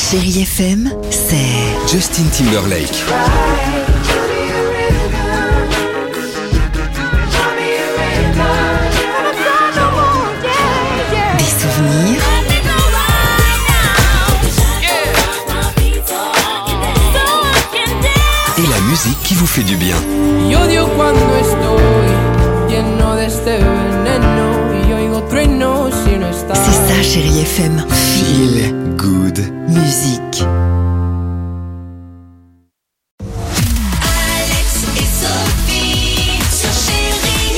Chérie FM, c'est Justin Timberlake. des souvenirs, Et la musique qui vous fait du bien. Y odio cuando estoy lleno de este veneno y oigo truenos si no estás. c'est ça Chérie FM. Feel good. Musique. Alex et Sophie sur Chérie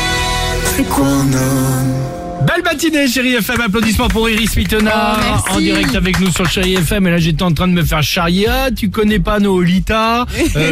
FM. C'est quoi un homme? Belle matinée, Chérie FM. Applaudissements pour Iris Mittenard, merci. en direct avec nous sur Chérie FM. Et là, j'étais en train de me faire charrier. Ah, tu connais pas Nolita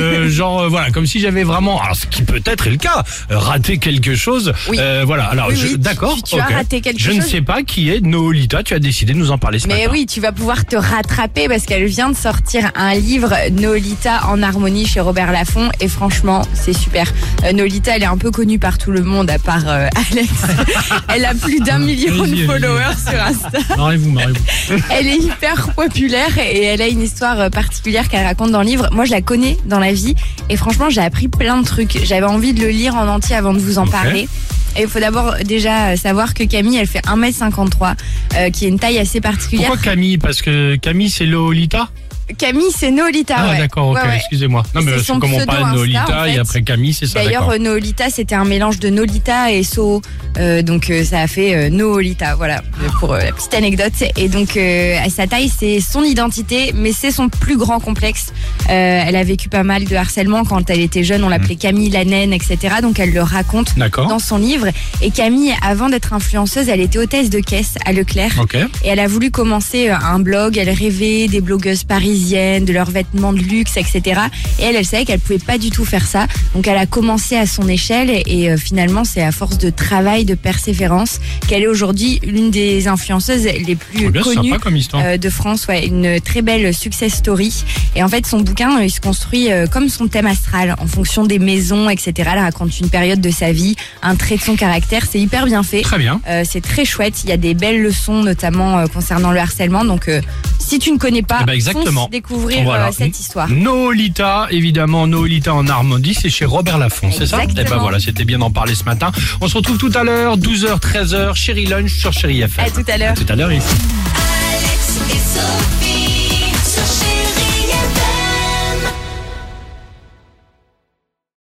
voilà, comme si j'avais vraiment, alors ce qui peut-être est le cas, raté quelque chose. Oui. Voilà, alors, Oui, oui, d'accord. tu as ok. raté quelque Je ne chose. sais pas qui est Nolita. Tu as décidé de nous en parler ce Mais matin. oui, tu vas pouvoir te rattraper parce qu'elle vient de sortir un livre, Nolita en harmonie chez Robert Laffont. Et franchement, c'est super. Nolita, elle est un peu connue par tout le monde à part Alex. Elle a plus d'1 million Vas-y, de vas-y. followers sur Insta. Marrez-vous. Elle est hyper populaire et elle a une histoire particulière qu'elle raconte dans le livre. Moi, je la connais dans la vie et franchement, j'ai appris plein de trucs. J'avais envie de le lire en entier avant de vous en Ok. parler. Et il faut d'abord déjà savoir que Camille, elle fait 1m53, qui est une taille assez particulière. Pourquoi Camille? Parce que Camille, c'est Lolita? Camille, c'est Nolita. Ah, ouais. d'accord, ok, Ouais, ouais. excusez-moi. Non, mais C'est parce son que comme on pseudo parle de Insta, Nolita, en et fait. après Camille, c'est ça, D'ailleurs, d'accord. Nolita, c'était un mélange de Nolita et So. Donc, ça a fait Nolita. Voilà, pour la petite anecdote. Et donc, à sa taille, c'est son identité, mais c'est son plus grand complexe. Elle a vécu pas mal de harcèlement quand elle était jeune. On l'appelait Camille la naine, etc. Donc, elle le raconte D'accord. dans son livre. Et Camille, avant d'être influenceuse, elle était hôtesse de caisse à Leclerc. Ok. Et elle a voulu commencer un blog, elle rêvait des blogueuses parisiennes, de leurs vêtements de luxe, etc. Et elle savait qu'elle pouvait pas du tout faire ça. Donc elle a commencé à son échelle et finalement c'est à force de travail, de persévérance qu'elle est aujourd'hui l'une des influenceuses les plus Oh, bien, c'est connues sympa comme histoire. de France. Ouais, une très belle success story. Et en fait son bouquin il se construit comme son thème astral en fonction des maisons, etc. Elle raconte une période de sa vie, un trait de son caractère. C'est hyper bien fait. Très bien. C'est très chouette. Il y a des belles leçons, notamment concernant le harcèlement. Donc, si tu ne connais pas, Eh ben, exactement. fonce découvrir Voilà. cette histoire. Nolita, évidemment, Nolita en harmonie, c'est chez Robert Laffont, c'est ça? Exactement. Eh ben voilà, c'était bien d'en parler ce matin. On se retrouve tout à l'heure, 12h, 13h, Chérie Lunch sur Chérie FM. À tout à l'heure. À tout à l'heure ici. Alex et Sophie.